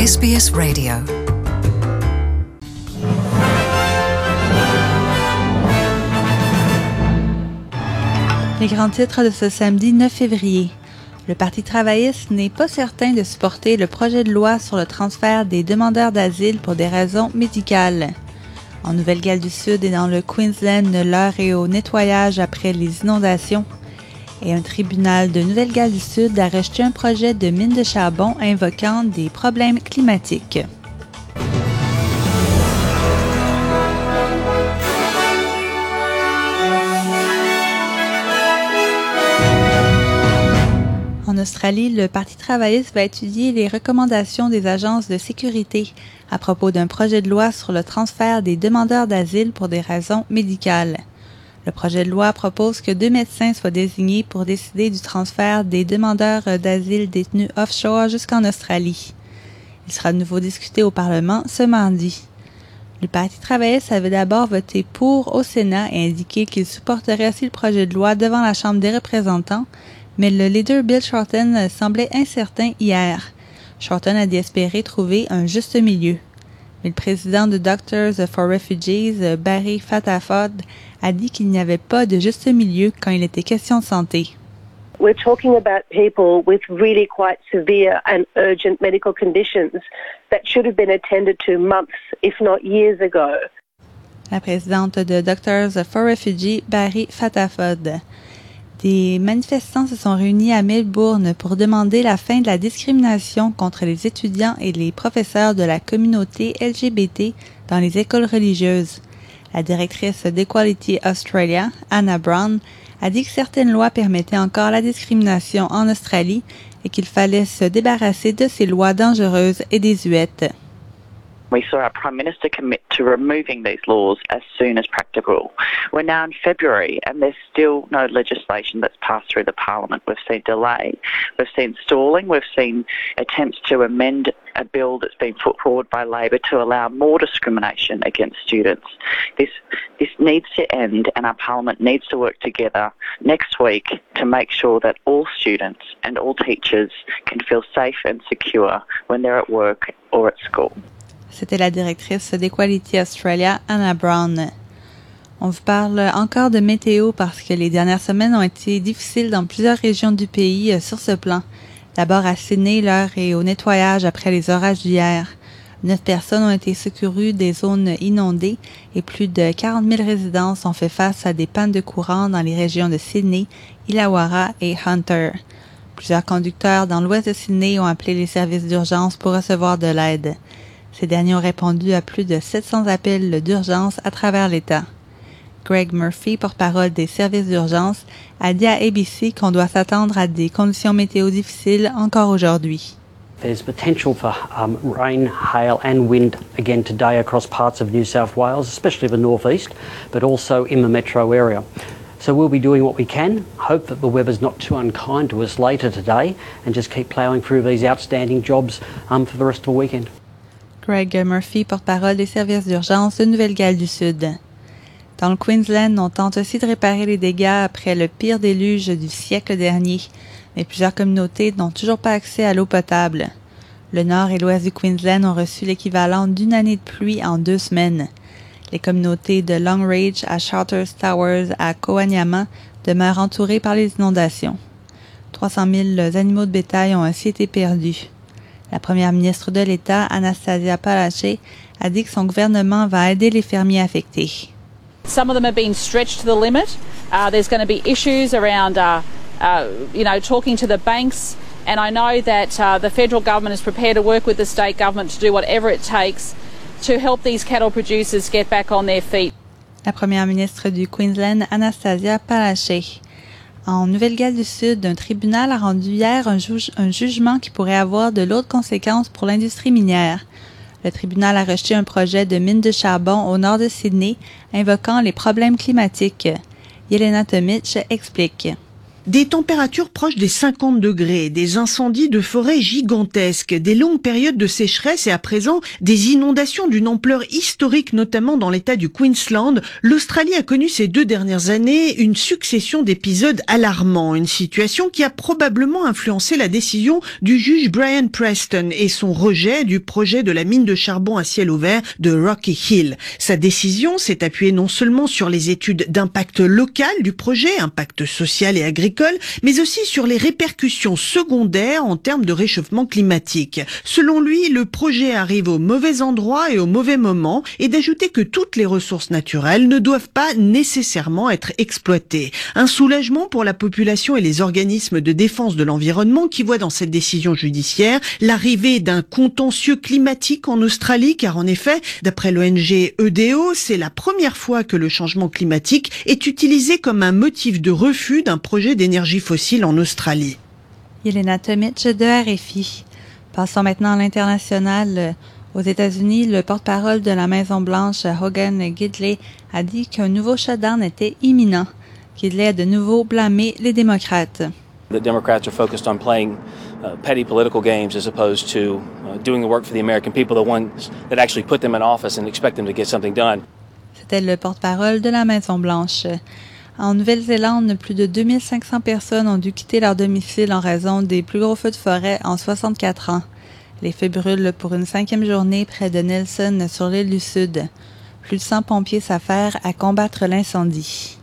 SBS Radio. Les grands titres de ce samedi 9 février. Le Parti travailliste n'est pas certain de supporter le projet de loi sur le transfert des demandeurs d'asile pour des raisons médicales. En Nouvelle-Galles du Sud et dans le Queensland, l'heure est au nettoyage après les inondations. Et un tribunal de Nouvelle-Galles du Sud a rejeté un projet de mine de charbon invoquant des problèmes climatiques. En Australie, le Parti travailliste va étudier les recommandations des agences de sécurité à propos d'un projet de loi sur le transfert des demandeurs d'asile pour des raisons médicales. Le projet de loi propose que 2 médecins soient désignés pour décider du transfert des demandeurs d'asile détenus offshore jusqu'en Australie. Il sera de nouveau discuté au Parlement ce mardi. Le Parti travailliste avait d'abord voté pour au Sénat et indiqué qu'il supporterait aussi le projet de loi devant la Chambre des représentants, mais le leader Bill Shorten semblait incertain hier. Shorten a dit espérer trouver un juste milieu. Mais le président de Doctors for Refugees, Barry Fataford, a dit qu'il n'y avait pas de juste milieu quand il était question de santé. We're talking about people with really quite severe and urgent medical conditions that should have been attended to months, if not years ago. La présidente de Doctors for Refugees, Barry Fataford. Des manifestants se sont réunis à Melbourne pour demander la fin de la discrimination contre les étudiants et les professeurs de la communauté LGBT dans les écoles religieuses. La directrice d'Equality Australia, Anna Brown, a dit que certaines lois permettaient encore la discrimination en Australie et qu'il fallait se débarrasser de ces lois dangereuses et désuètes. We saw our Prime Minister commit to removing these laws as soon as practical. We're now in February and there's still no legislation that's passed through the Parliament. We've seen delay, we've seen stalling, we've seen attempts to amend a bill that's been put forward by Labor to allow more discrimination against students. This needs to end and our Parliament needs to work together next week to make sure that all students and all teachers can feel safe and secure when they're at work or at school. C'était la directrice d'Equality Australia, Anna Brown. On vous parle encore de météo parce que les dernières semaines ont été difficiles dans plusieurs régions du pays sur ce plan. D'abord à Sydney, l'heure est au nettoyage après les orages d'hier. 9 personnes ont été secourues des zones inondées et plus de 40 000 résidences ont fait face à des pannes de courant dans les régions de Sydney, Illawarra et Hunter. Plusieurs conducteurs dans l'ouest de Sydney ont appelé les services d'urgence pour recevoir de l'aide. Ces derniers ont répondu à plus de 700 appels d'urgence à travers l'État. Greg Murphy, porte-parole des services d'urgence, a dit à ABC qu'on doit s'attendre à des conditions météo difficiles encore aujourd'hui. There's potential for rain, hail and wind again today across parts of New South Wales, especially the northeast, but also in the metro area. So we'll be doing what we can, hope that the weather's not too unkind to us later today, and just keep ploughing through these outstanding jobs for the rest of the weekend. Greg Murphy, porte-parole des services d'urgence de Nouvelle-Galles du Sud. Dans le Queensland, on tente aussi de réparer les dégâts après le pire déluge du siècle dernier, mais plusieurs communautés n'ont toujours pas accès à l'eau potable. Le nord et l'ouest du Queensland ont reçu l'équivalent d'une année de pluie en 2 semaines. Les communautés de Long Range à Charters Towers à Koanyama demeurent entourées par les inondations. 300 000 animaux de bétail ont ainsi été perdus. La première ministre de l'État, Anastasia Palaszczuk, a dit que son gouvernement va aider les fermiers affectés. Some of them are being stretched to the limit. There's going to be issues around, talking to the banks. And I know that the federal government is prepared to work with the state government to do whatever it takes to help these cattle producers get back on their feet. La première ministre du Queensland, Anastasia Palaszczuk. En Nouvelle-Galles du Sud, un tribunal a rendu hier un jugement qui pourrait avoir de lourdes conséquences pour l'industrie minière. Le tribunal a rejeté un projet de mine de charbon au nord de Sydney, invoquant les problèmes climatiques. Yelena Tomic explique. Des températures proches des 50 degrés, des incendies de forêt gigantesques, des longues périodes de sécheresse et à présent des inondations d'une ampleur historique, notamment dans l'état du Queensland. L'Australie a connu ces 2 dernières années une succession d'épisodes alarmants, une situation qui a probablement influencé la décision du juge Brian Preston et son rejet du projet de la mine de charbon à ciel ouvert de Rocky Hill. Sa décision s'est appuyée non seulement sur les études d'impact local du projet, impact social et agricole, mais aussi sur les répercussions secondaires en termes de réchauffement climatique. Selon lui, le projet arrive au mauvais endroit et au mauvais moment, et d'ajouter que toutes les ressources naturelles ne doivent pas nécessairement être exploitées. Un soulagement pour la population et les organismes de défense de l'environnement qui voient dans cette décision judiciaire l'arrivée d'un contentieux climatique en Australie, car en effet, d'après l'ONG EDO, c'est la première fois que le changement climatique est utilisé comme un motif de refus d'un projet d'énergie fossile en Australie. Yelena Tomic de RFI. Passons maintenant à l'international. Aux États-Unis, le porte-parole de la Maison-Blanche, Hogan Gidley, a dit qu'un nouveau shutdown était imminent. Gidley a de nouveau blâmé les démocrates. The Democrats are focused on playing petty political games as opposed to doing the work for the American people, the ones that actually put them in office and expect them to get something done. C'était le porte-parole de la Maison-Blanche. En Nouvelle-Zélande, plus de 2500 personnes ont dû quitter leur domicile en raison des plus gros feux de forêt en 64 ans. Les feux brûlent pour une 5e journée près de Nelson sur l'île du Sud. Plus de 100 pompiers s'affairent à combattre l'incendie.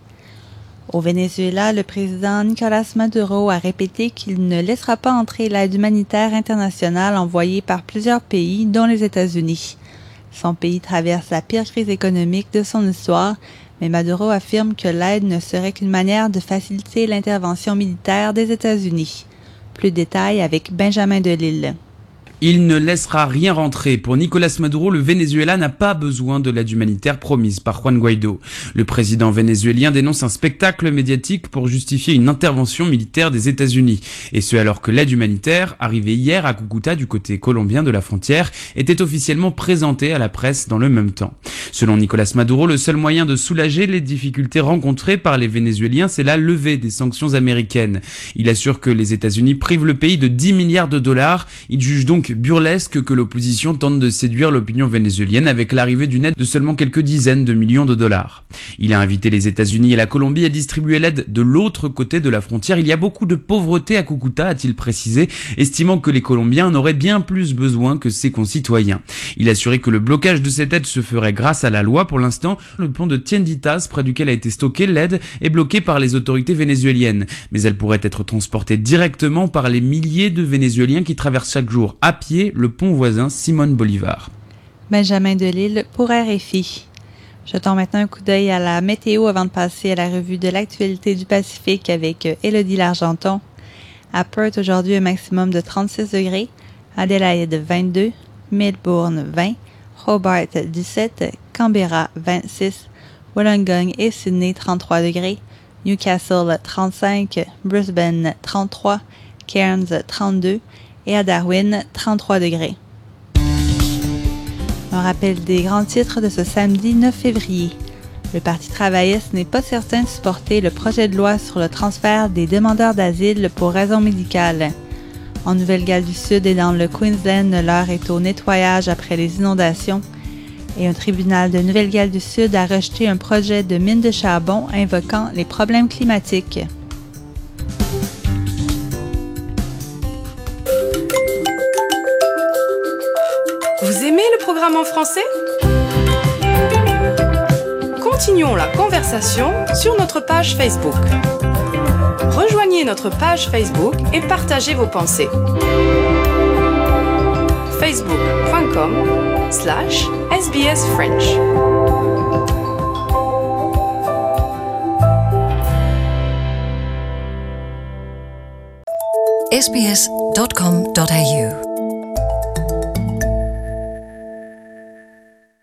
Au Venezuela, le président Nicolás Maduro a répété qu'il ne laissera pas entrer l'aide humanitaire internationale envoyée par plusieurs pays, dont les États-Unis. Son pays traverse la pire crise économique de son histoire, mais Maduro affirme que l'aide ne serait qu'une manière de faciliter l'intervention militaire des États-Unis. Plus de détails avec Benjamin Delille. Il ne laissera rien rentrer. Pour Nicolás Maduro, le Venezuela n'a pas besoin de l'aide humanitaire promise par Juan Guaidó. Le président vénézuélien dénonce un spectacle médiatique pour justifier une intervention militaire des États-Unis. Et ce alors que l'aide humanitaire, arrivée hier à Cúcuta du côté colombien de la frontière, était officiellement présentée à la presse dans le même temps. Selon Nicolás Maduro, le seul moyen de soulager les difficultés rencontrées par les Vénézuéliens, c'est la levée des sanctions américaines. Il assure que les États-Unis privent le pays de 10 milliards de dollars. Il juge donc burlesque que l'opposition tente de séduire l'opinion vénézuélienne avec l'arrivée d'une aide de seulement quelques dizaines de millions de dollars. Il a invité les États-Unis et la Colombie à distribuer l'aide de l'autre côté de la frontière. Il y a beaucoup de pauvreté à Cúcuta, a-t-il précisé, estimant que les Colombiens en auraient bien plus besoin que ses concitoyens. Il a assuré que le blocage de cette aide se ferait grâce à la loi. Pour l'instant, le pont de Tienditas, près duquel a été stockée l'aide, est bloqué par les autorités vénézuéliennes. Mais elle pourrait être transportée directement par les milliers de Vénézuéliens qui traversent chaque jour à pied le pont voisin Simón Bolívar. Benjamin Delille pour RFI. Jetons maintenant un coup d'œil à la météo avant de passer à la revue de l'actualité du Pacifique avec Élodie Largenton. À Perth, aujourd'hui, un maximum de 36 degrés. Adélaïde, 22. Melbourne, 20. Hobart, 17. Canberra, 26. Wollongong et Sydney, 33 degrés. Newcastle, 35. Brisbane, 33. Cairns, 32. Et à Darwin, 33 degrés. Un rappel des grands titres de ce samedi 9 février. Le Parti travailliste n'est pas certain de supporter le projet de loi sur le transfert des demandeurs d'asile pour raisons médicales. En Nouvelle-Galles du Sud et dans le Queensland, l'heure est au nettoyage après les inondations. Et un tribunal de Nouvelle-Galles du Sud a rejeté un projet de mine de charbon invoquant les problèmes climatiques. Vous aimez le programme en français ? Continuons la conversation sur notre page Facebook. Rejoignez notre page Facebook et partagez vos pensées. facebook.com/SBS French. sbs.com.au